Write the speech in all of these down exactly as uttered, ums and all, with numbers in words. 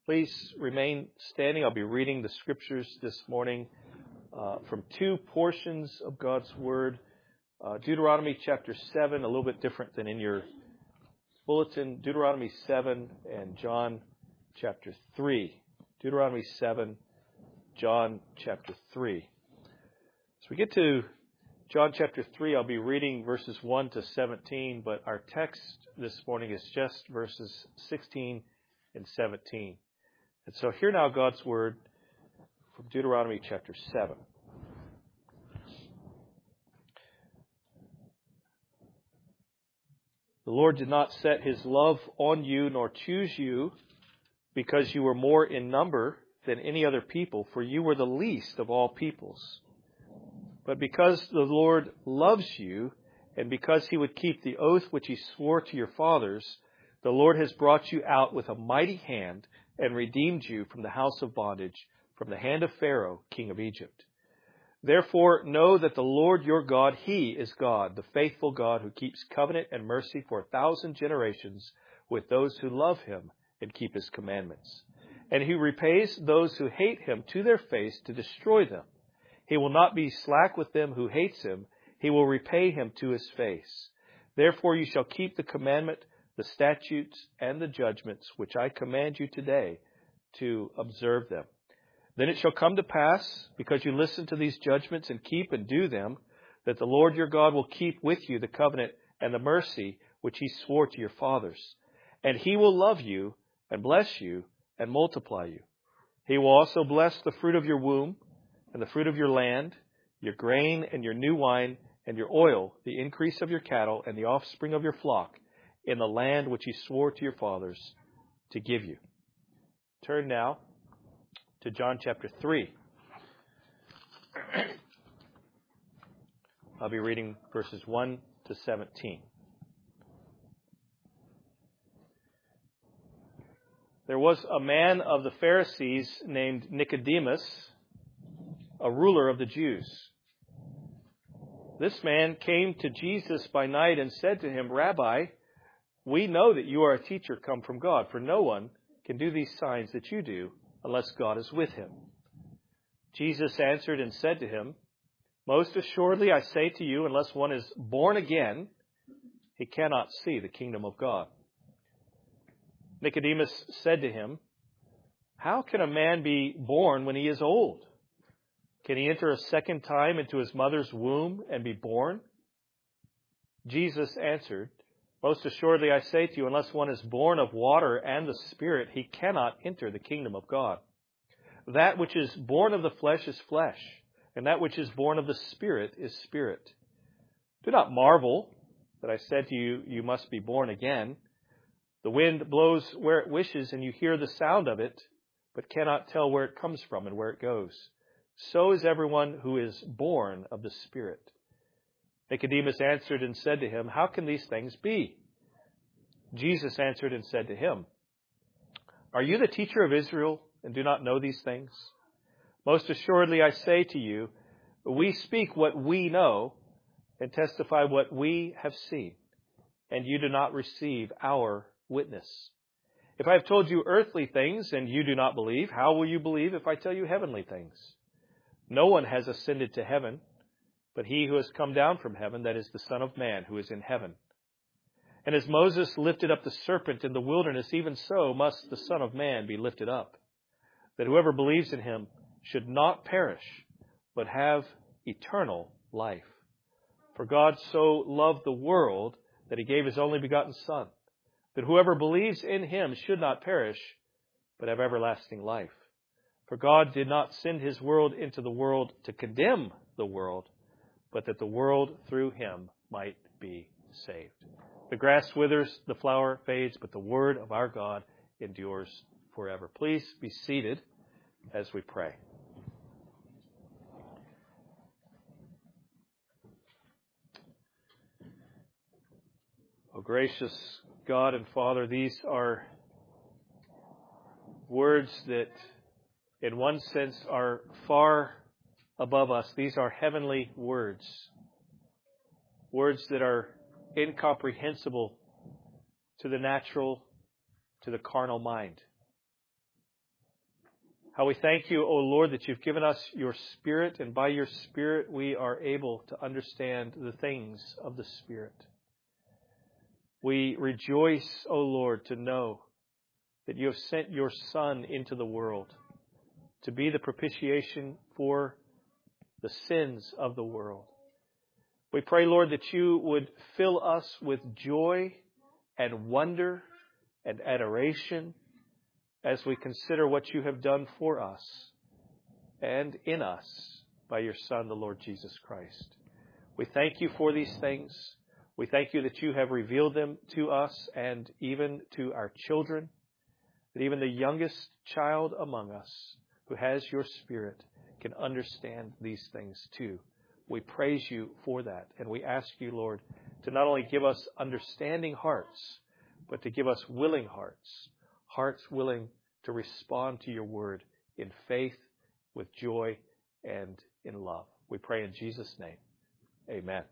Please remain standing. I'll be reading the scriptures this morning uh, from two portions of God's Word. Uh, Deuteronomy chapter seven, a little bit different than in your bulletin. Deuteronomy seven and John chapter three. Deuteronomy seven, John chapter three. As we get to John chapter three, I'll be reading verses one to seventeen, but our text this morning is just verses sixteen and seventeen. And so hear now God's Word from Deuteronomy chapter seven. The Lord did not set His love on you nor choose you because you were more in number than any other people, for you were the least of all peoples. But because the Lord loves you, and because He would keep the oath which He swore to your fathers, the Lord has brought you out with a mighty hand and redeemed you from the house of bondage, from the hand of Pharaoh, king of Egypt. Therefore know that the Lord your God, He is God, the faithful God who keeps covenant and mercy for a thousand generations with those who love Him and keep His commandments. And He repays those who hate Him to their face to destroy them. He will not be slack with them who hates Him. He will repay him to his face. Therefore you shall keep the commandment, the statutes, and the judgments which I command you today to observe them. Then it shall come to pass, because you listen to these judgments and keep and do them, that the Lord your God will keep with you the covenant and the mercy which He swore to your fathers. And He will love you and bless you and multiply you. He will also bless the fruit of your womb and the fruit of your land, your grain and your new wine, and your oil, the increase of your cattle, and the offspring of your flock, in the land which He swore to your fathers to give you. Turn now to John chapter three. I'll be reading verses one to seventeen. There was a man of the Pharisees named Nicodemus, a ruler of the Jews. This man came to Jesus by night and said to Him, Rabbi, we know that you are a teacher come from God, for no one can do these signs that you do unless God is with him. Jesus answered and said to him, Most assuredly I say to you, unless one is born again, he cannot see the kingdom of God. Nicodemus said to him, How can a man be born when he is old? Can he enter a second time into his mother's womb and be born? Jesus answered, Most assuredly I say to you, unless one is born of water and the Spirit, he cannot enter the kingdom of God. That which is born of the flesh is flesh, and that which is born of the Spirit is spirit. Do not marvel that I said to you, you must be born again. The wind blows where it wishes, and you hear the sound of it, but cannot tell where it comes from and where it goes. So is everyone who is born of the Spirit. Nicodemus answered and said to him, How can these things be? Jesus answered and said to him, Are you the teacher of Israel and do not know these things? Most assuredly I say to you, we speak what we know and testify what we have seen, and you do not receive our witness. If I have told you earthly things and you do not believe, how will you believe if I tell you heavenly things? No one has ascended to heaven, but He who has come down from heaven, that is the Son of Man who is in heaven. And as Moses lifted up the serpent in the wilderness, even so must the Son of Man be lifted up, that whoever believes in Him should not perish, but have eternal life. For God so loved the world that He gave His only begotten Son, that whoever believes in Him should not perish, but have everlasting life. For God did not send His word into the world to condemn the world, but that the world through Him might be saved. The grass withers, the flower fades, but the word of our God endures forever. Please be seated as we pray. Oh, gracious God and Father, these are words that in one sense are far above us. These are heavenly words. Words that are incomprehensible to the natural, to the carnal mind. How we thank you, O Lord, that you've given us your Spirit, and by your Spirit we are able to understand the things of the Spirit. We rejoice, O Lord, to know that you have sent your Son into the world to be the propitiation for the sins of the world. We pray, Lord, that you would fill us with joy and wonder and adoration as we consider what you have done for us and in us by your Son, the Lord Jesus Christ. We thank you for these things. We thank you that you have revealed them to us and even to our children, that even the youngest child among us who has your Spirit can understand these things too. We praise you for that, and we ask you, Lord, to not only give us understanding hearts, but to give us willing hearts, hearts willing to respond to your word in faith, with joy, and in love. We pray in Jesus' name. Amen.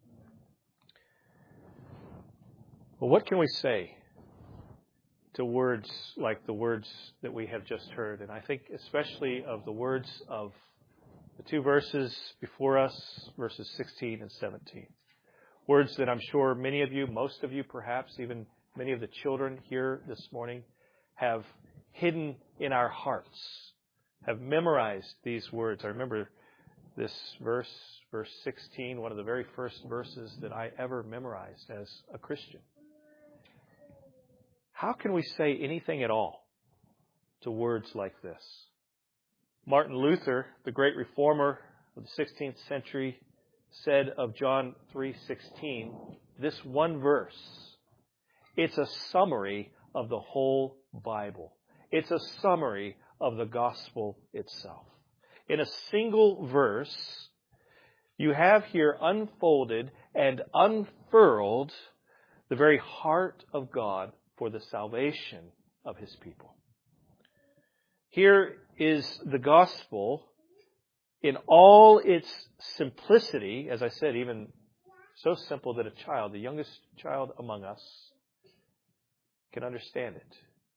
Well, what can we say to words like the words that we have just heard? And I think especially of the words of the two verses before us, verses sixteen and seventeen. Words that I'm sure many of you, most of you perhaps, even many of the children here this morning, have hidden in our hearts, have memorized these words. I remember this verse, verse sixteen, one of the very first verses that I ever memorized as a Christian. How can we say anything at all to words like this? Martin Luther, the great reformer of the sixteenth century, said of John three sixteen, this one verse, it's a summary of the whole Bible. It's a summary of the gospel itself. In a single verse, you have here unfolded and unfurled the very heart of God for the salvation of his people. Here is the gospel in all its simplicity, as I said, even so simple that a child, the youngest child among us, can understand it.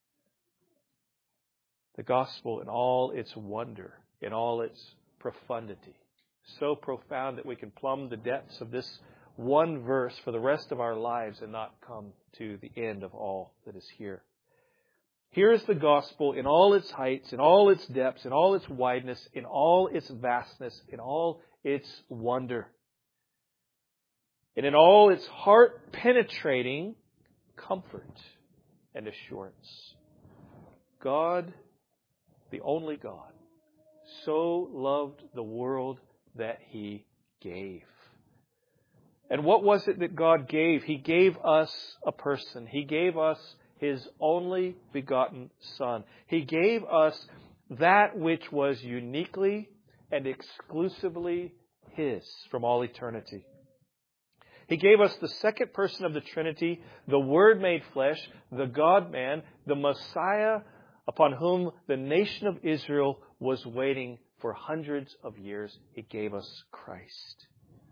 The gospel in all its wonder, in all its profundity. So profound that we can plumb the depths of this one verse for the rest of our lives and not come to the end of all that is here. Here is the gospel in all its heights, in all its depths, in all its wideness, in all its vastness, in all its wonder. And in all its heart-penetrating comfort and assurance. God, the only God, so loved the world that He gave. And what was it that God gave? He gave us a person. He gave us His only begotten Son. He gave us that which was uniquely and exclusively His from all eternity. He gave us the second person of the Trinity, the Word made flesh, the God-man, the Messiah upon whom the nation of Israel was waiting for hundreds of years. He gave us Christ.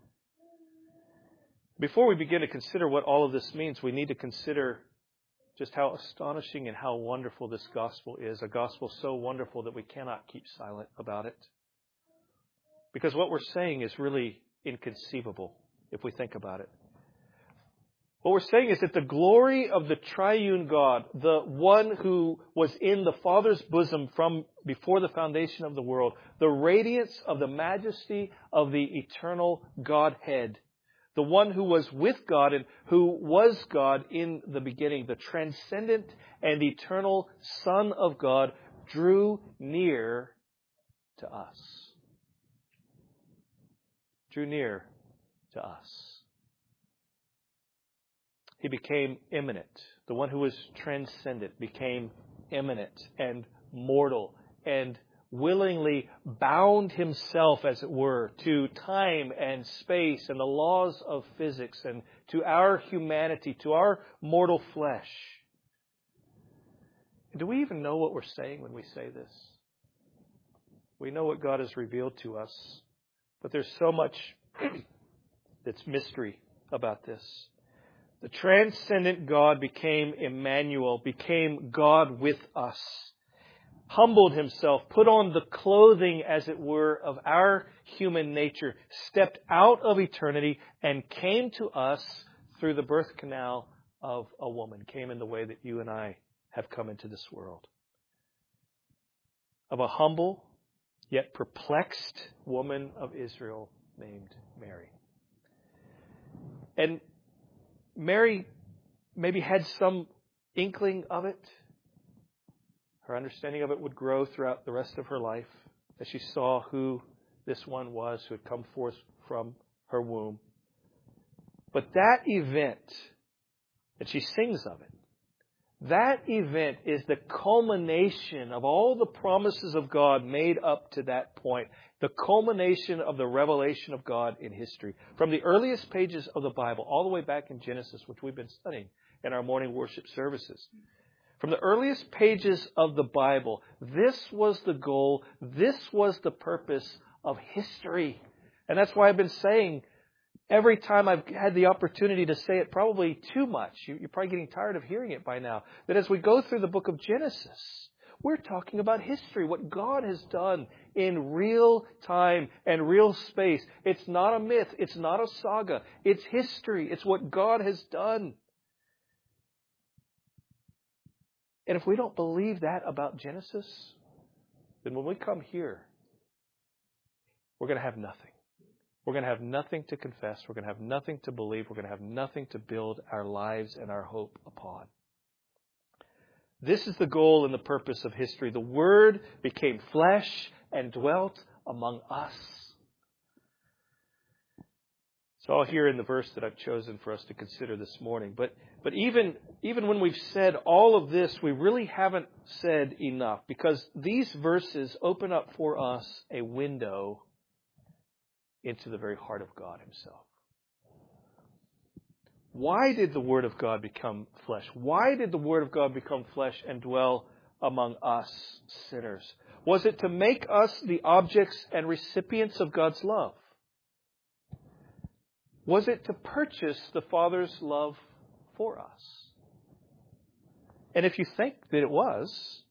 Before we begin to consider what all of this means, we need to consider just how astonishing and how wonderful this gospel is. A gospel so wonderful that we cannot keep silent about it. Because what we're saying is really inconceivable if we think about it. What we're saying is that the glory of the triune God, the one who was in the Father's bosom from before the foundation of the world, the radiance of the majesty of the eternal Godhead, the one who was with God and who was God in the beginning, the transcendent and eternal Son of God, drew near to us. Drew near to us. He became immanent. The one who was transcendent became immanent and mortal and willingly bound himself, as it were, to time and space and the laws of physics and to our humanity, to our mortal flesh. Do we even know what we're saying when we say this? We know what God has revealed to us, but there's so much that's mystery about this. The transcendent God became Emmanuel, became God with us. humbled himself, put on the clothing, as it were, of our human nature, stepped out of eternity and came to us through the birth canal of a woman, came in the way that you and I have come into this world. Of a humble, yet perplexed woman of Israel named Mary. And Mary maybe had some inkling of it. Her understanding of it would grow throughout the rest of her life as she saw who this one was who had come forth from her womb. But that event, and she sings of it, that event is the culmination of all the promises of God made up to that point. The culmination of the revelation of God in history. From the earliest pages of the Bible, all the way back in Genesis, which we've been studying in our morning worship services. From the earliest pages of the Bible, this was the goal, this was the purpose of history. And that's why I've been saying, every time I've had the opportunity to say it, probably too much, you're probably getting tired of hearing it by now, that as we go through the book of Genesis, we're talking about history, what God has done in real time and real space. It's not a myth, it's not a saga, it's history, it's what God has done. And if we don't believe that about Genesis, then when we come here, we're going to have nothing. We're going to have nothing to confess. We're going to have nothing to believe. We're going to have nothing to build our lives and our hope upon. This is the goal and the purpose of history. The Word became flesh and dwelt among us. It's all here in the verse that I've chosen for us to consider this morning. But but even, even when we've said all of this, we really haven't said enough, because these verses open up for us a window into the very heart of God Himself. Why did the Word of God become flesh? Why did the Word of God become flesh and dwell among us sinners? Was it to make us the objects and recipients of God's love? Was it to purchase the Father's love for us? And if you think that it was,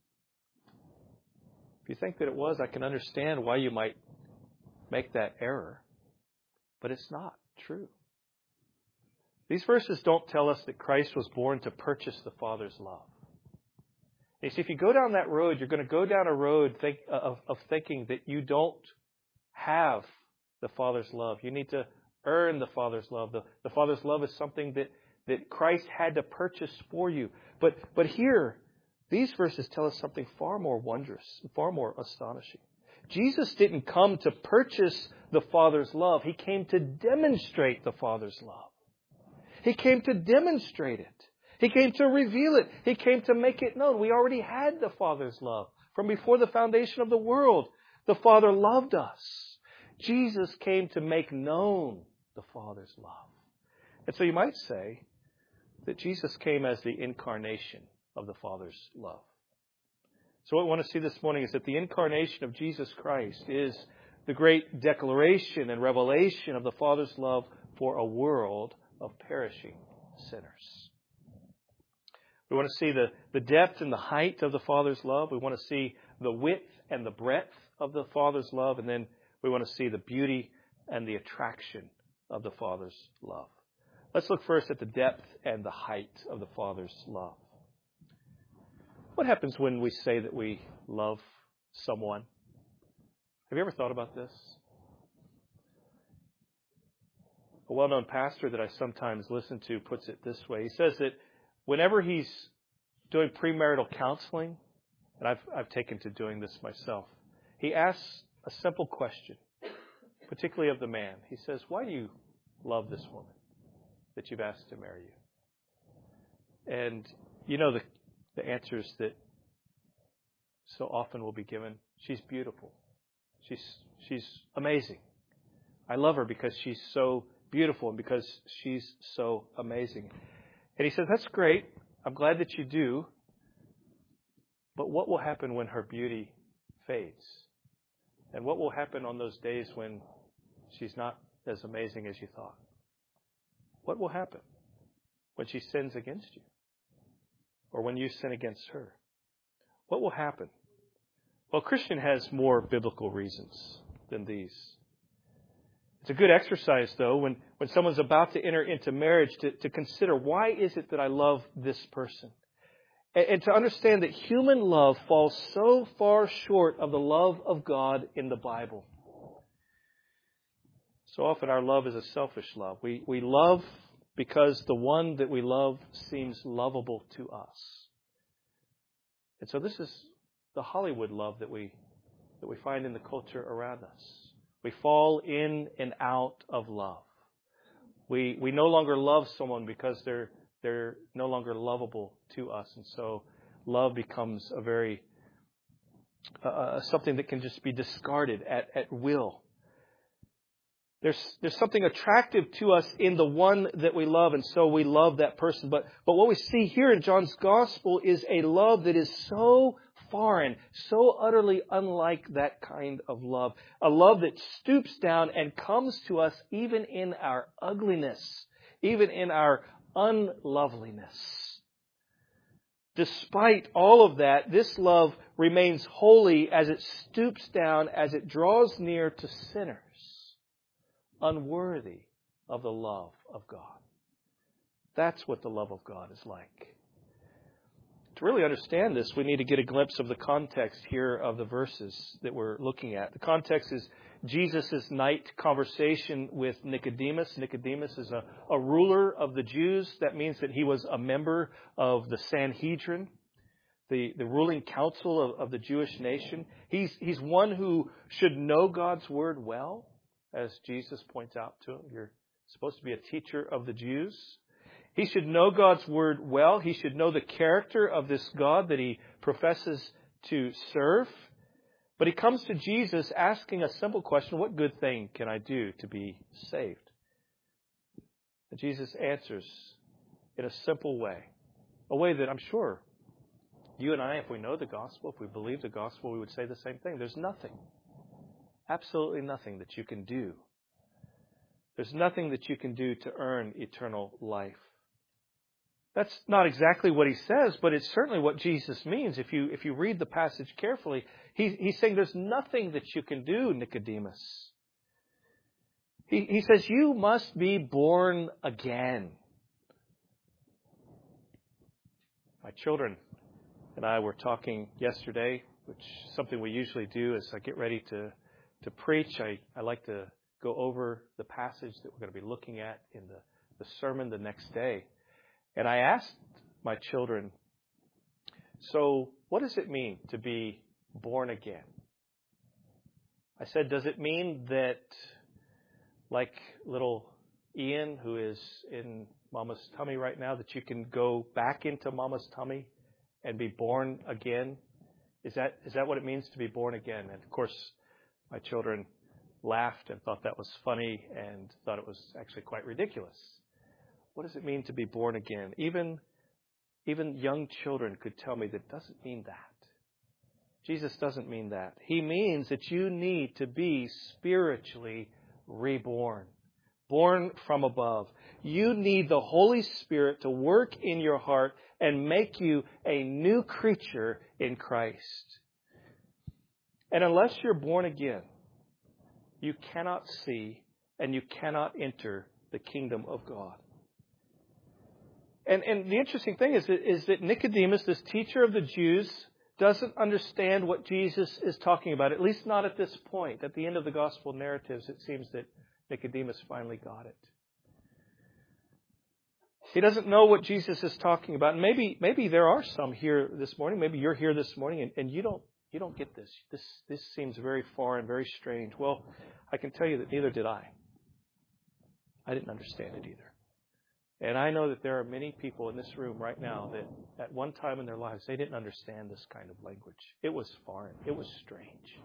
if you think that it was, I can understand why you might make that error. But it's not true. These verses don't tell us that Christ was born to purchase the Father's love. You see, if you go down that road, you're going to go down a road think, of, of thinking that you don't have the Father's love. You need to earn the Father's love. The, the Father's love is something that, that Christ had to purchase for you. But, but here, these verses tell us something far more wondrous, far more astonishing. Jesus didn't come to purchase the Father's love. He came to demonstrate the Father's love. He came to demonstrate it. He came to reveal it. He came to make it known. We already had the Father's love. From before the foundation of the world, the Father loved us. Jesus came to make known the Father's love. And so you might say that Jesus came as the incarnation of the Father's love. So what we want to see this morning is that the incarnation of Jesus Christ is the great declaration and revelation of the Father's love for a world of perishing sinners. We want to see the, the depth and the height of the Father's love. We want to see the width and the breadth of the Father's love. And then we want to see the beauty and the attraction of the Father's love. Let's look first at the depth and the height of the Father's love. What happens when we say that we love someone? Have you ever thought about this? A well-known pastor that I sometimes listen to puts it this way. He says that whenever he's doing premarital counseling, and I've, I've taken to doing this myself, he asks a simple question, particularly of the man. He says, why do you love this woman that you've asked to marry you? And you know the, the answers that so often will be given. She's beautiful. She's, she's amazing. I love her because she's so beautiful and because she's so amazing. And he says, that's great. I'm glad that you do. But what will happen when her beauty fades? And what will happen on those days when she's not as amazing as you thought? What will happen when she sins against you? Or when you sin against her? What will happen Well, a Christian has more biblical reasons than these. It's a good exercise, though, when, when someone's about to enter into marriage to, to consider, why is it that I love this person? And, and to understand that human love falls so far short of the love of God in the Bible. So often our love is a selfish love. We, we love because the one that we love seems lovable to us. And so this is the Hollywood love that we that we find in the culture around us. We fall in and out of love. We we no longer love someone because they're they're no longer lovable to us, and so love becomes a very uh, something that can just be discarded at, at will. There's there's something attractive to us in the one that we love, and so we love that person. But but what we see here in John's Gospel is a love that is so foreign, so utterly unlike that kind of love. A love that stoops down and comes to us even in our ugliness, even in our unloveliness. Despite all of that, this love remains holy as it stoops down, as it draws near to sinners, unworthy of the love of God. That's what the love of God is like. To really understand this, we need to get a glimpse of the context here of the verses that we're looking at. The context is Jesus' night conversation with Nicodemus. Nicodemus is a, a ruler of the Jews. That means that he was a member of the Sanhedrin, the, the ruling council of, of the Jewish nation. He's, he's one who should know God's word well, as Jesus points out to him. You're supposed to be a teacher of the Jews. He should know God's word well. He should know the character of this God that he professes to serve. But he comes to Jesus asking a simple question: what good thing can I do to be saved? And Jesus answers in a simple way, a way that I'm sure you and I, if we know the gospel, if we believe the gospel, we would say the same thing. There's nothing, absolutely nothing that you can do. There's nothing that you can do to earn eternal life. That's not exactly what he says, but it's certainly what Jesus means. If you if you read the passage carefully, he, he's saying there's nothing that you can do, Nicodemus. He, he says you must be born again. My children and I were talking yesterday, which is something we usually do as I get ready to, to preach. I, I like to go over the passage that we're going to be looking at in the, the sermon the next day. And I asked my children, so what does it mean to be born again? I said, does it mean that, like little Ian, who is in Mama's tummy right now, that you can go back into Mama's tummy and be born again? Is that is that what it means to be born again? And of course, my children laughed and thought that was funny and thought it was actually quite ridiculous. What does it mean to be born again? Even, even young children could tell me that it doesn't mean that. Jesus doesn't mean that. He means that you need to be spiritually reborn, born from above. You need the Holy Spirit to work in your heart and make you a new creature in Christ. And unless you're born again, you cannot see and you cannot enter the kingdom of God. And, and the interesting thing is that, is that Nicodemus, this teacher of the Jews, doesn't understand what Jesus is talking about, at least not at this point. At the end of the gospel narratives, it seems that Nicodemus finally got it. He doesn't know what Jesus is talking about. And maybe maybe there are some here this morning. Maybe you're here this morning and, and you don't you don't get this. This this seems very foreign, very strange. Well, I can tell you that neither did I. I didn't understand it either. And I know that there are many people in this room right now that at one time in their lives, they didn't understand this kind of language. It was foreign. It was strange.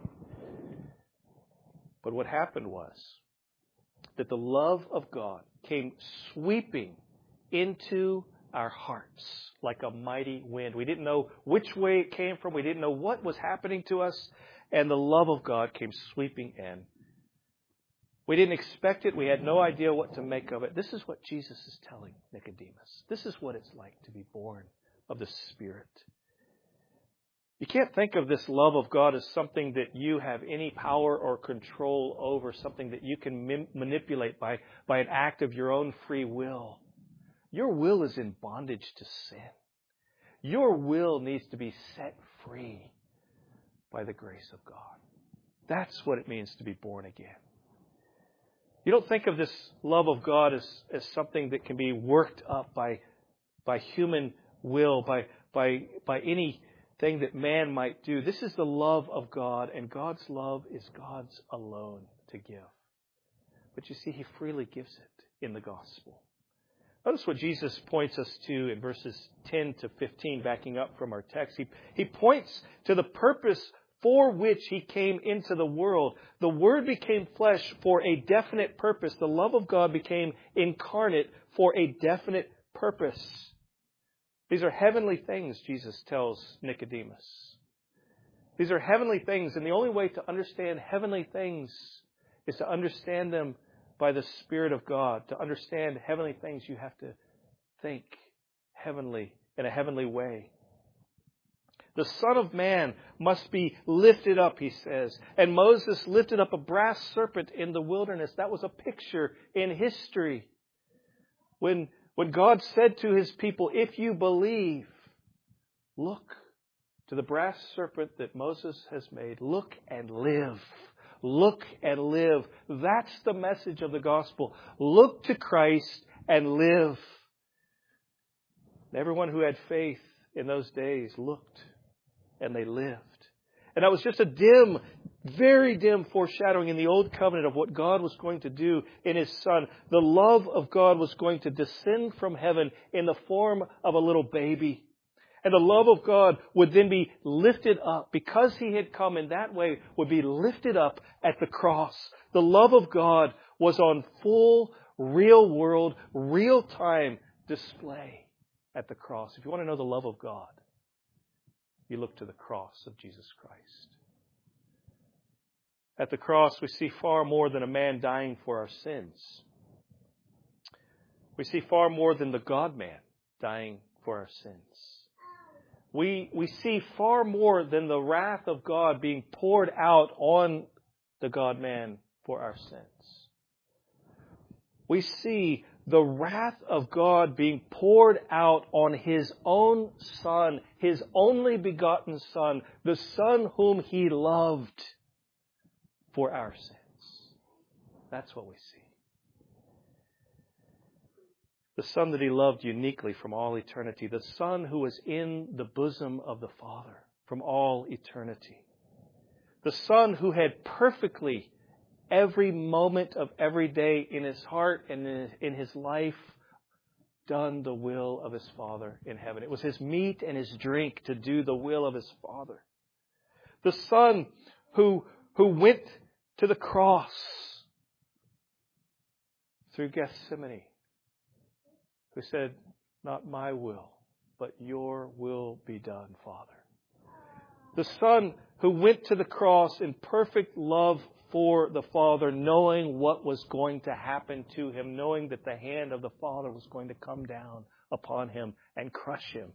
But what happened was that the love of God came sweeping into our hearts like a mighty wind. We didn't know which way it came from. We didn't know what was happening to us. And the love of God came sweeping in. We didn't expect it. We had no idea what to make of it. This is what Jesus is telling Nicodemus. This is what it's like to be born of the Spirit. You can't think of this love of God as something that you have any power or control over, something that you can m- manipulate by, by an act of your own free will. Your will is in bondage to sin. Your will needs to be set free by the grace of God. That's what it means to be born again. You don't think of this love of God as, as something that can be worked up by, by human will, by, by, by anything that man might do. This is the love of God, and God's love is God's alone to give. But you see, He freely gives it in the gospel. Notice what Jesus points us to in verses ten to fifteen, backing up from our text. He, he points to the purpose for which He came into the world. The Word became flesh for a definite purpose. The love of God became incarnate for a definite purpose. These are heavenly things, Jesus tells Nicodemus. These are heavenly things, and the only way to understand heavenly things is to understand them by the Spirit of God. To understand heavenly things, you have to think heavenly, in a heavenly way. The Son of Man must be lifted up, He says. And Moses lifted up a brass serpent in the wilderness. That was a picture in history. When, when God said to His people, if you believe, look to the brass serpent that Moses has made. Look and live. Look and live. That's the message of the gospel. Look to Christ and live. Everyone who had faith in those days looked and they lived. And that was just a dim, very dim foreshadowing in the Old Covenant of what God was going to do in His Son. The love of God was going to descend from heaven in the form of a little baby. And the love of God would then be lifted up, because He had come in that way, would be lifted up at the cross. The love of God was on full, real world, real time display at the cross. If you want to know the love of God, you look to the cross of Jesus Christ. At the cross, we see far more than a man dying for our sins. We see far more than the God-man dying for our sins. We, we see far more than the wrath of God being poured out on the God-man for our sins. We see the wrath of God being poured out on His own Son, His only begotten Son, the Son whom He loved for our sins. That's what we see. The Son that He loved uniquely from all eternity. The Son who was in the bosom of the Father from all eternity. The Son who had perfectly every moment of every day in His heart and in His life done the will of His Father in heaven. It was His meat and His drink to do the will of His Father. The Son who, who went to the cross through Gethsemane, who said, not my will, but your will be done, Father. The Son who went to the cross in perfect love for the Father, knowing what was going to happen to Him, knowing that the hand of the Father was going to come down upon Him and crush Him.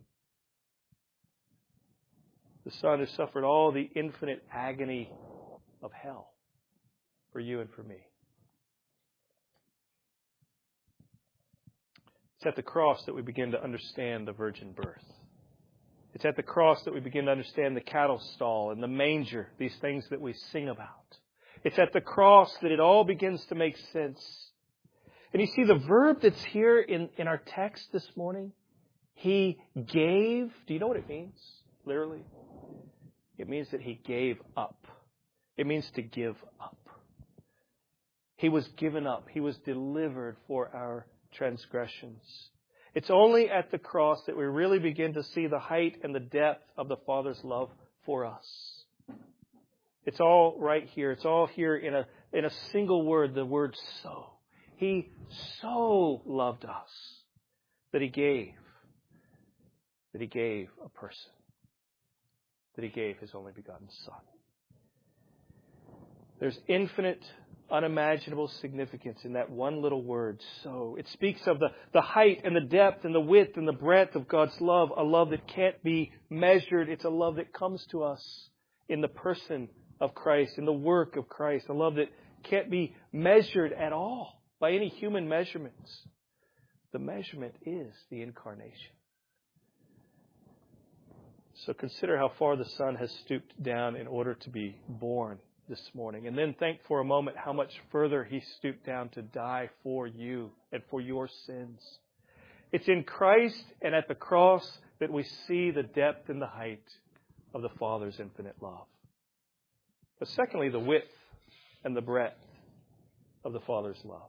The Son who suffered all the infinite agony of hell for you and for me. It's at the cross that we begin to understand the virgin birth. It's at the cross that we begin to understand the cattle stall and the manger, these things that we sing about. It's at the cross that it all begins to make sense. And you see the verb that's here in, in our text this morning, He gave. Do you know what it means, literally? It means that He gave up. It means to give up. He was given up. He was delivered for our transgressions. It's only at the cross that we really begin to see the height and the depth of the Father's love for us. It's all right here. It's all here in a, in a single word, the word so. He so loved us that He gave, that He gave a person, that He gave His only begotten Son. There's infinite unimaginable significance in that one little word, so. It speaks of the, the height and the depth and the width and the breadth of God's love, a love that can't be measured. It's a love that comes to us in the person of Christ, in the work of Christ, a love that can't be measured at all by any human measurements. The measurement is the incarnation. So consider how far the Son has stooped down in order to be born this morning. And then think for a moment how much further He stooped down to die for you and for your sins. It's in Christ and at the cross that we see the depth and the height of the Father's infinite love. But secondly, the width and the breadth of the Father's love.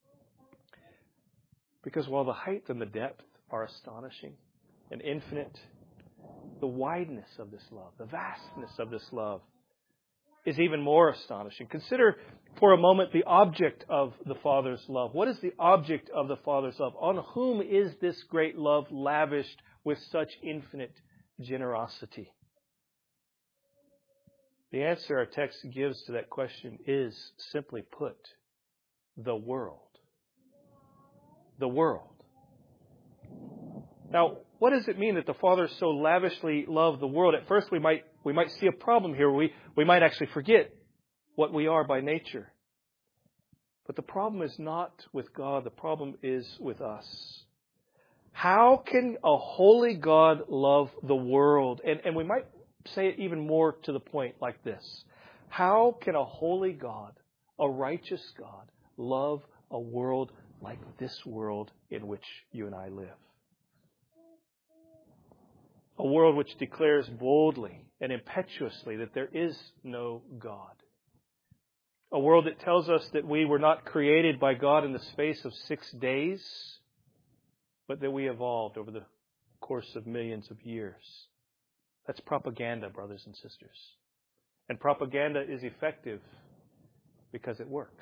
Because while the height and the depth are astonishing and infinite, the wideness of this love, the vastness of this love is even more astonishing. Consider for a moment the object of the Father's love. What is the object of the Father's love? On whom is this great love lavished with such infinite generosity? The answer our text gives to that question is, simply put, the world. The world. Now, what does it mean that the Father so lavishly loved the world? At first, we might we might see a problem here. We we might actually forget what we are by nature. But the problem is not with God. The problem is with us. How can a holy God love the world? And and we might say it even more to the point like this. How can a holy God, a righteous God, love a world like this world in which you and I live? A world which declares boldly and impetuously that there is no God. A world that tells us that we were not created by God in the space of six days, but that we evolved over the course of millions of years. That's propaganda, brothers and sisters. And propaganda is effective because it works.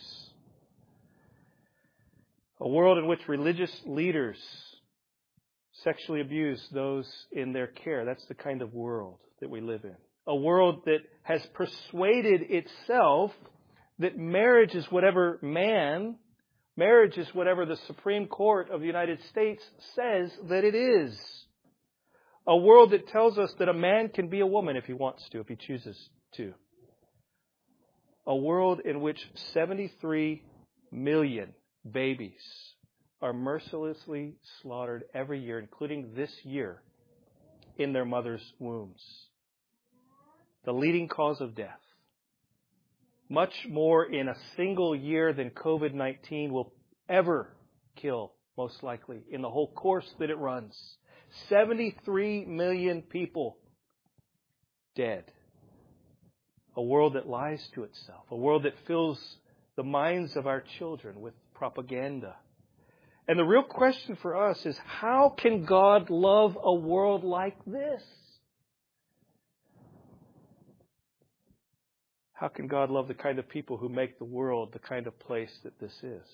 A world in which religious leaders sexually abuse those in their care. That's the kind of world that we live in. A world that has persuaded itself that marriage is whatever man, marriage is whatever the Supreme Court of the United States says that it is. A world that tells us that a man can be a woman if he wants to, if he chooses to. A world in which seventy-three million babies are mercilessly slaughtered every year, including this year, in their mother's wombs. The leading cause of death. Much more in a single year than covid nineteen will ever kill, most likely, in the whole course that it runs. seventy-three million people dead. A world that lies to itself. A world that fills the minds of our children with propaganda. And the real question for us is, how can God love a world like this? How can God love the kind of people who make the world the kind of place that this is?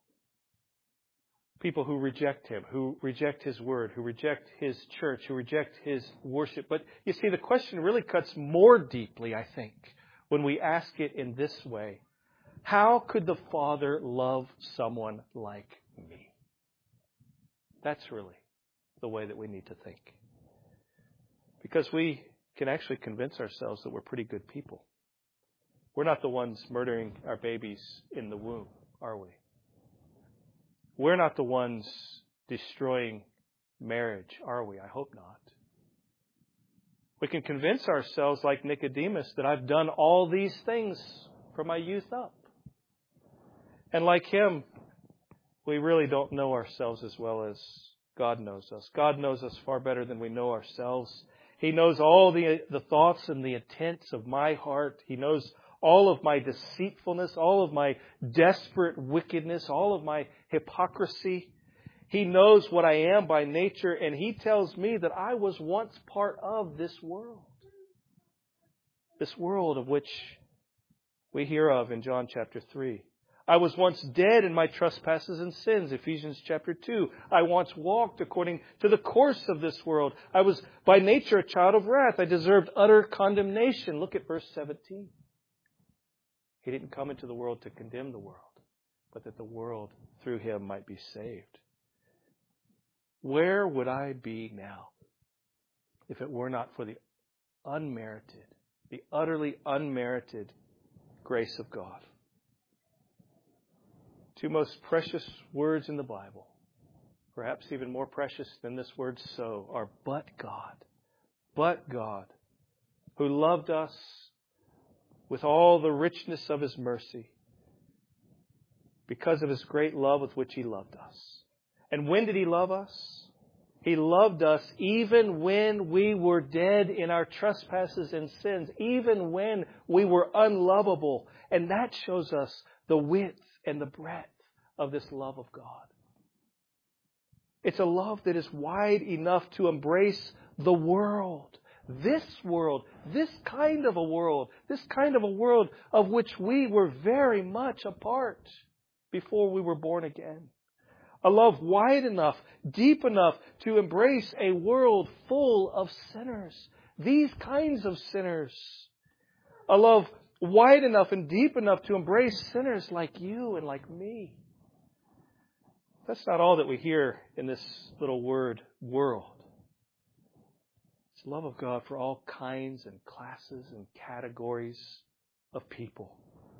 People who reject Him, who reject His Word, who reject His church, who reject His worship. But you see, the question really cuts more deeply, I think, when we ask it in this way. How could the Father love someone like me? That's really the way that we need to think. Because we can actually convince ourselves that we're pretty good people. We're not the ones murdering our babies in the womb, are we? We're not the ones destroying marriage, are we? I hope not. We can convince ourselves, like Nicodemus, that I've done all these things from my youth up. And like him, we really don't know ourselves as well as God knows us. God knows us far better than we know ourselves. He knows all the, the thoughts and the intents of my heart. He knows all of my deceitfulness, all of my desperate wickedness, all of my hypocrisy. He knows what I am by nature, and He tells me that I was once part of this world. This world of which we hear of in John chapter three. I was once dead in my trespasses and sins, Ephesians chapter two. I once walked according to the course of this world. I was by nature a child of wrath. I deserved utter condemnation. Look at verse seventeen. He didn't come into the world to condemn the world, but that the world through Him might be saved. Where would I be now if it were not for the unmerited, the utterly unmerited grace of God? Two most precious words in the Bible, perhaps even more precious than this word so, are but God. But God, who loved us with all the richness of His mercy because of His great love with which He loved us. And when did He love us? He loved us even when we were dead in our trespasses and sins, even when we were unlovable. And that shows us the width and the breadth of this love of God. It's a love that is wide enough to embrace the world. This world, this kind of a world, this kind of a world of which we were very much a part before we were born again. A love wide enough, deep enough to embrace a world full of sinners. These kinds of sinners. A love wide enough and deep enough to embrace sinners like you and like me. That's not all that we hear in this little word, world. It's love of God for all kinds and classes and categories of people.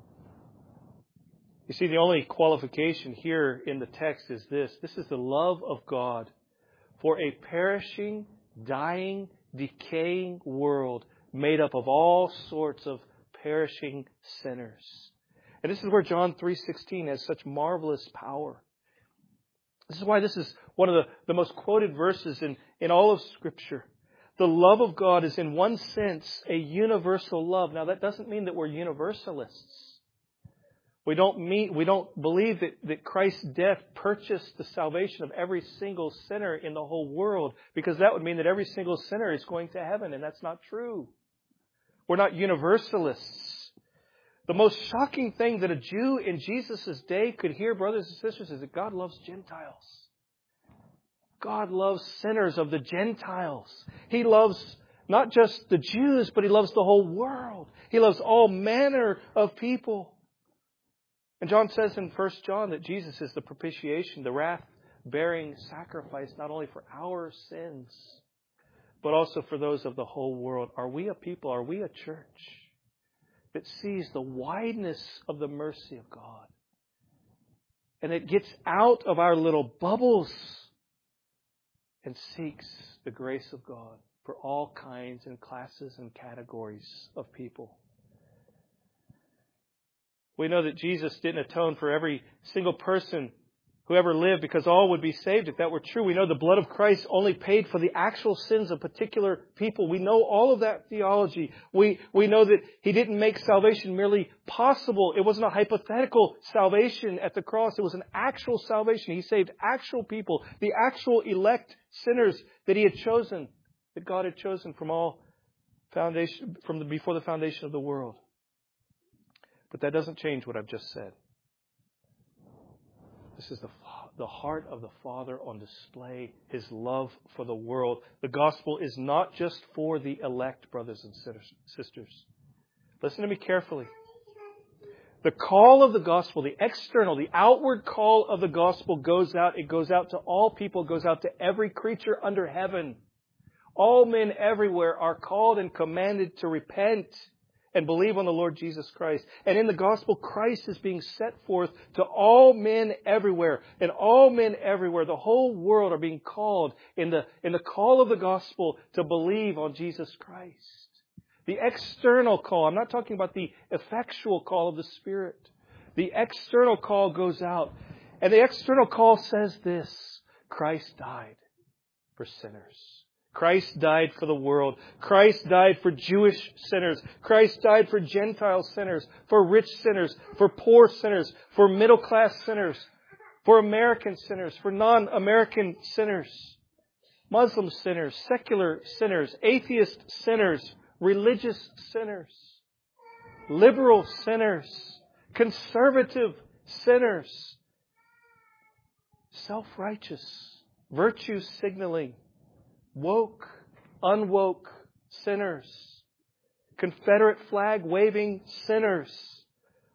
You see, the only qualification here in the text is this. This is the love of God for a perishing, dying, decaying world made up of all sorts of perishing sinners. And this is where John three sixteen has such marvelous power. This is why this is one of the, the most quoted verses in, in all of Scripture. The love of God is in one sense a universal love. Now that doesn't mean that we're universalists. We don't mean, we don't believe that, that Christ's death purchased the salvation of every single sinner in the whole world, because that would mean that every single sinner is going to heaven, and that's not true. We're not universalists. The most shocking thing that a Jew in Jesus' day could hear, brothers and sisters, is that God loves Gentiles. God loves sinners of the Gentiles. He loves not just the Jews, but He loves the whole world. He loves all manner of people. And John says in First John that Jesus is the propitiation, the wrath-bearing sacrifice, not only for our sins, but also for those of the whole world. Are we a people, are we a church that sees the wideness of the mercy of God, and it gets out of our little bubbles and seeks the grace of God for all kinds and classes and categories of people? We know that Jesus didn't atone for every single person who ever lived because all would be saved. If that were true, we know the blood of Christ only paid for the actual sins of particular people. We know all of that theology. We, we know that He didn't make salvation merely possible. It wasn't a hypothetical salvation at the cross. It was an actual salvation. He saved actual people, the actual elect sinners that He had chosen, that God had chosen from all foundation, from the, before the foundation of the world. But that doesn't change what I've just said. This is the, the heart of the Father on display, His love for the world. The gospel is not just for the elect, brothers and sisters. Listen to me carefully. The call of the gospel, the external, the outward call of the gospel goes out. It goes out to all people, goes out to every creature under heaven. All men everywhere are called and commanded to repent and believe on the Lord Jesus Christ. And in the gospel, Christ is being set forth to all men everywhere. And all men everywhere, the whole world, are being called in the, in the call of the gospel to believe on Jesus Christ. The external call, I'm not talking about the effectual call of the Spirit. The external call goes out. And the external call says this: Christ died for sinners. Christ died for the world. Christ died for Jewish sinners. Christ died for Gentile sinners, for rich sinners, for poor sinners, for middle-class sinners, for American sinners, for non-American sinners, Muslim sinners, secular sinners, atheist sinners, religious sinners, liberal sinners, conservative sinners, self-righteous, virtue-signaling, woke, unwoke sinners, Confederate flag waving sinners,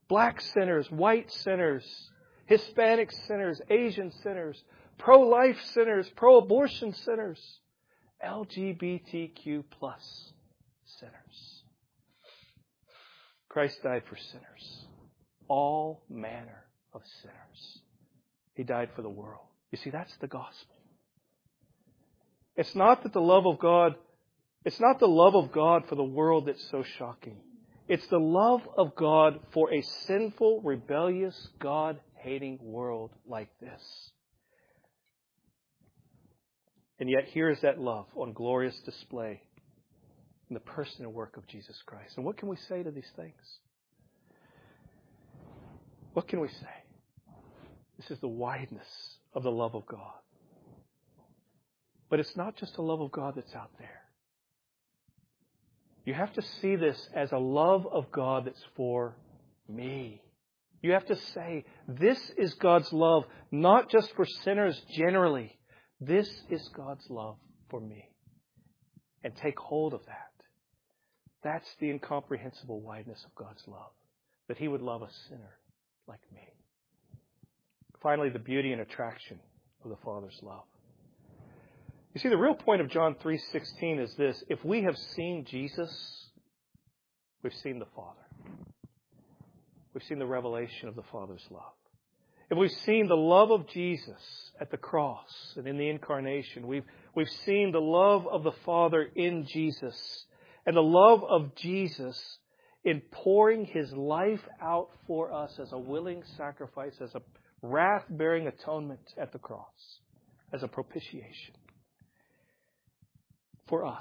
Black sinners, white sinners, Hispanic sinners, Asian sinners, pro-life sinners, pro-abortion sinners, L G B T Q plus sinners. Christ died for sinners. All manner of sinners. He died for the world. You see, that's the gospel. It's not that the love of God, it's not the love of God for the world that's so shocking. It's the love of God for a sinful, rebellious, God-hating world like this. And yet here is that love on glorious display in the person and work of Jesus Christ. And what can we say to these things? What can we say? This is the wideness of the love of God. But it's not just the love of God that's out there. You have to see this as a love of God that's for me. You have to say, this is God's love, not just for sinners generally. This is God's love for me. And take hold of that. That's the incomprehensible wideness of God's love. That He would love a sinner like me. Finally, the beauty and attraction of the Father's love. You see, the real point of John three sixteen is this. If we have seen Jesus, we've seen the Father. We've seen the revelation of the Father's love. If we've seen the love of Jesus at the cross and in the incarnation, we've, we've seen the love of the Father in Jesus and the love of Jesus in pouring His life out for us as a willing sacrifice, as a wrath-bearing atonement at the cross, as a propitiation for us.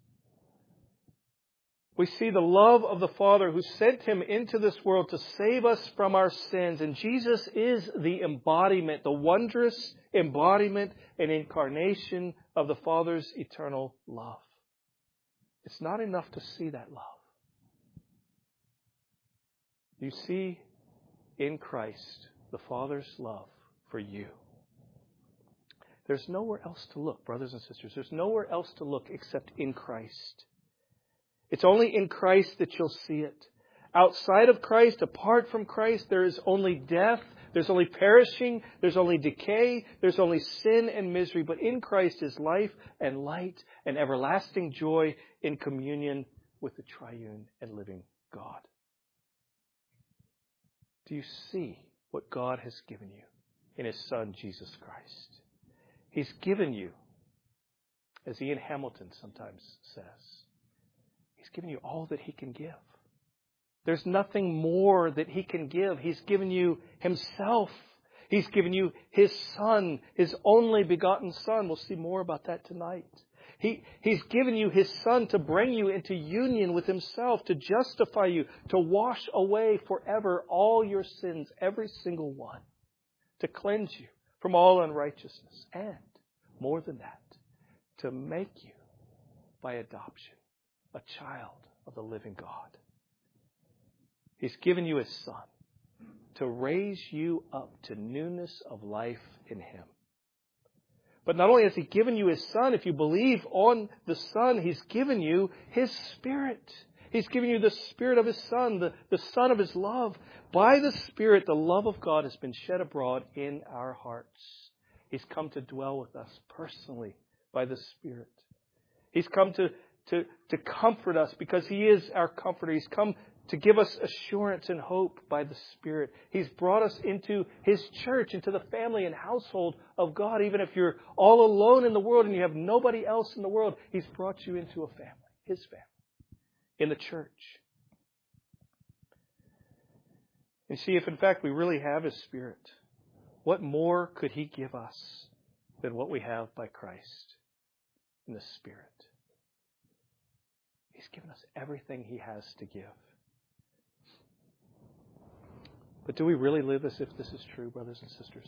We see the love of the Father who sent Him into this world to save us from our sins. And Jesus is the embodiment, the wondrous embodiment and incarnation of the Father's eternal love. It's not enough to see that love. You see in Christ the Father's love for you. There's nowhere else to look, brothers and sisters. There's nowhere else to look except in Christ. It's only in Christ that you'll see it. Outside of Christ, apart from Christ, there is only death, there's only perishing, there's only decay, there's only sin and misery. But in Christ is life and light and everlasting joy in communion with the triune and living God. Do you see what God has given you in His Son, Jesus Christ? He's given you, as Ian Hamilton sometimes says, He's given you all that He can give. There's nothing more that He can give. He's given you Himself. He's given you His Son, His only begotten Son. We'll see more about that tonight. He, he's given you His Son to bring you into union with Himself, to justify you, to wash away forever all your sins, every single one, to cleanse you from all unrighteousness. And, more than that, to make you, by adoption, a child of the living God. He's given you His Son to raise you up to newness of life in Him. But not only has He given you His Son, if you believe on the Son, He's given you His Spirit. He's given you the Spirit of His Son, the, the Son of His love. By the Spirit, the love of God has been shed abroad in our hearts. He's come to dwell with us personally by the Spirit. He's come to, to, to comfort us because He is our comforter. He's come to give us assurance and hope by the Spirit. He's brought us into His church, into the family and household of God. Even if you're all alone in the world and you have nobody else in the world, He's brought you into a family, His family, in the church. And see, if in fact we really have His Spirit, what more could He give us than what we have by Christ in the Spirit? He's given us everything He has to give. But do we really live as if this is true, brothers and sisters?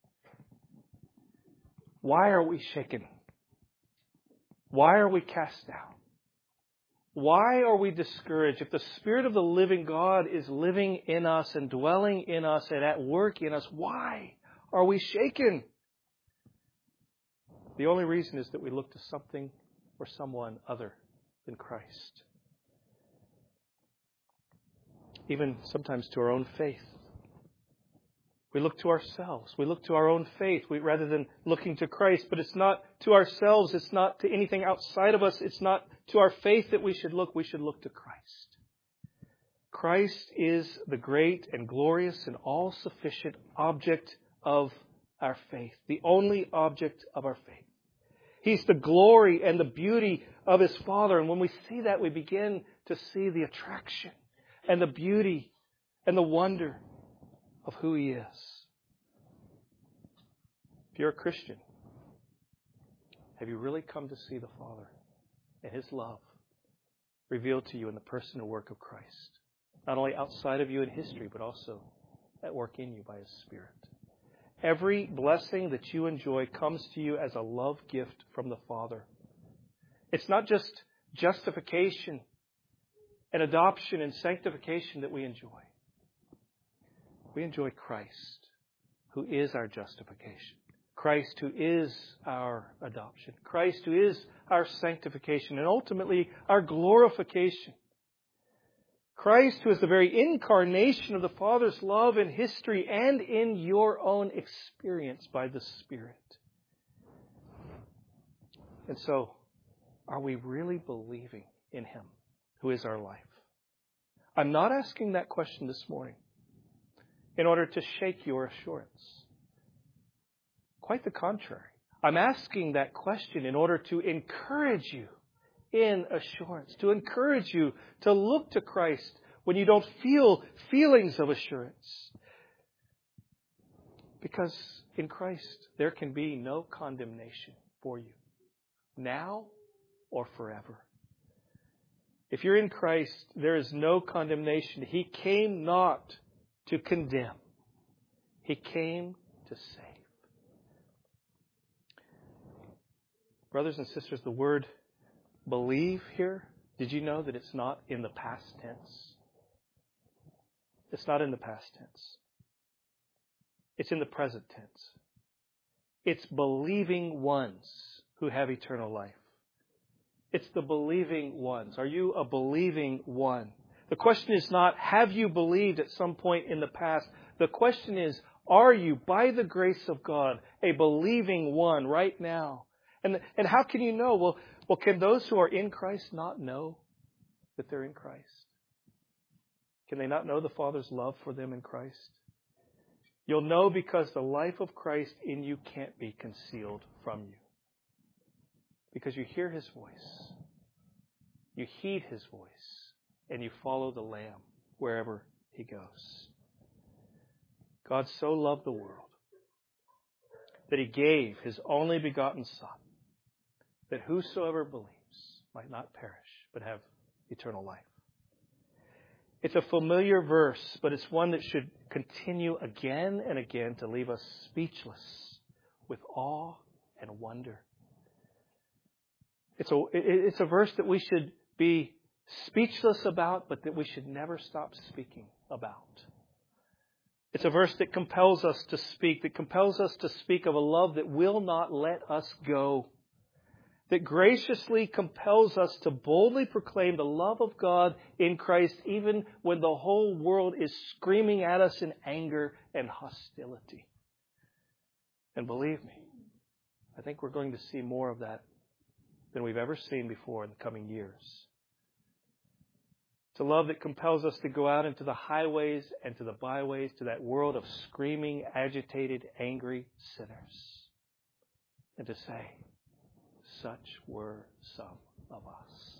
Why are we shaken? Why are we cast down? Why are we discouraged? If the Spirit of the living God is living in us and dwelling in us and at work in us, why are we shaken? The only reason is that we look to something or someone other than Christ. even sometimes to our own faith. We look to ourselves. We look to our own faith we, rather than looking to Christ. But it's not to ourselves. It's not to anything outside of us. It's not to our faith that we should look. We should look to Christ. Christ is the great and glorious and all-sufficient object of our faith. The only object of our faith. He's the glory and the beauty of His Father. And when we see that, we begin to see the attraction and the beauty and the wonder of who He is. If you're a Christian, have you really come to see the Father and His love revealed to you in the person and work of Christ? Not only outside of you in history, but also at work in you by His Spirit. Every blessing that you enjoy comes to you as a love gift from the Father. It's not just justification and adoption and sanctification that we enjoy. We enjoy Christ, who is our justification. Christ, who is our adoption. Christ, who is our sanctification and ultimately our glorification. Christ, who is the very incarnation of the Father's love in history and in your own experience by the Spirit. And so, are we really believing in Him, who is our life? I'm not asking that question this morning in order to shake your assurance. Quite the contrary. I'm asking that question in order to encourage you in assurance, to encourage you to look to Christ when you don't feel feelings of assurance. Because in Christ, there can be no condemnation for you, now or forever. If you're in Christ, there is no condemnation. He came not to condemn. He came to save. Brothers and sisters, the word believe here, did you know that it's not in the past tense? It's not in the past tense. It's in the present tense. It's believing ones who have eternal life. It's the believing ones. Are you a believing one? The question is not, have you believed at some point in the past? The question is, are you, by the grace of God, a believing one right now? And, and how can you know? Well, well, can those who are in Christ not know that they're in Christ? Can they not know the Father's love for them in Christ? You'll know because the life of Christ in you can't be concealed from you. Because you hear His voice. You heed His voice. And you follow the Lamb wherever He goes. God so loved the world that He gave His only begotten Son, that whosoever believes might not perish, but have eternal life. It's a familiar verse, but it's one that should continue again and again to leave us speechless with awe and wonder. It's a, it's a verse that we should be speechless about, but that we should never stop speaking about. It's a verse that compels us to speak, that compels us to speak of a love that will not let us go, that graciously compels us to boldly proclaim the love of God in Christ, even when the whole world is screaming at us in anger and hostility. And believe me, I think we're going to see more of that than we've ever seen before in the coming years. It's a love that compels us to go out into the highways and to the byways, to that world of screaming, agitated, angry sinners, and to say, such were some of us.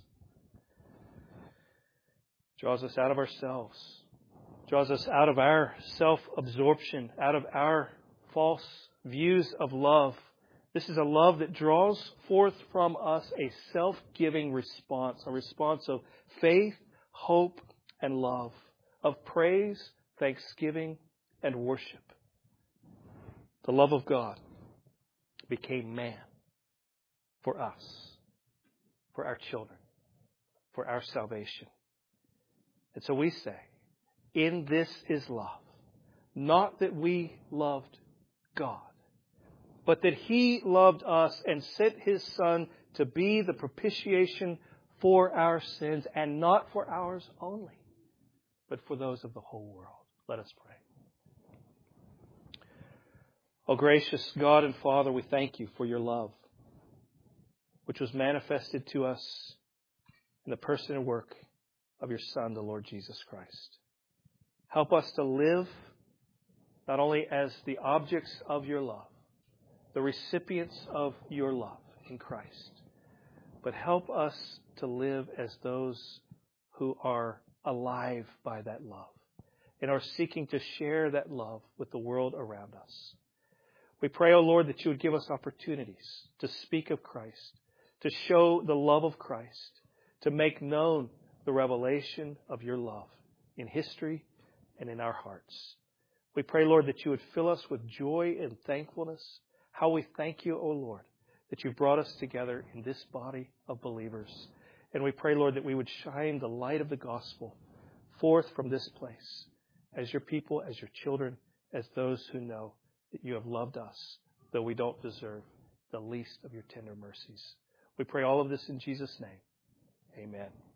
Draws us out of ourselves. Draws us out of our self-absorption, out of our false views of love. This is a love that draws forth from us a self-giving response, a response of faith, hope, and love, of praise, thanksgiving, and worship. The love of God became man for us, for our children, for our salvation. And so we say, in this is love. Not that we loved God, but that He loved us and sent His Son to be the propitiation for our sins, and not for ours only, but for those of the whole world. Let us pray. O gracious God and Father, we thank you for your love, which was manifested to us in the person and work of your Son, the Lord Jesus Christ. Help us to live not only as the objects of your love, the recipients of your love in Christ, but help us to live as those who are alive by that love and are seeking to share that love with the world around us. We pray, O Lord, that you would give us opportunities to speak of Christ, to show the love of Christ, to make known the revelation of your love in history and in our hearts. We pray, Lord, that you would fill us with joy and thankfulness. How we thank you, O Lord, that you've brought us together in this body of believers. And we pray, Lord, that we would shine the light of the gospel forth from this place as your people, as your children, as those who know that you have loved us, though we don't deserve the least of your tender mercies. We pray all of this in Jesus' name. Amen.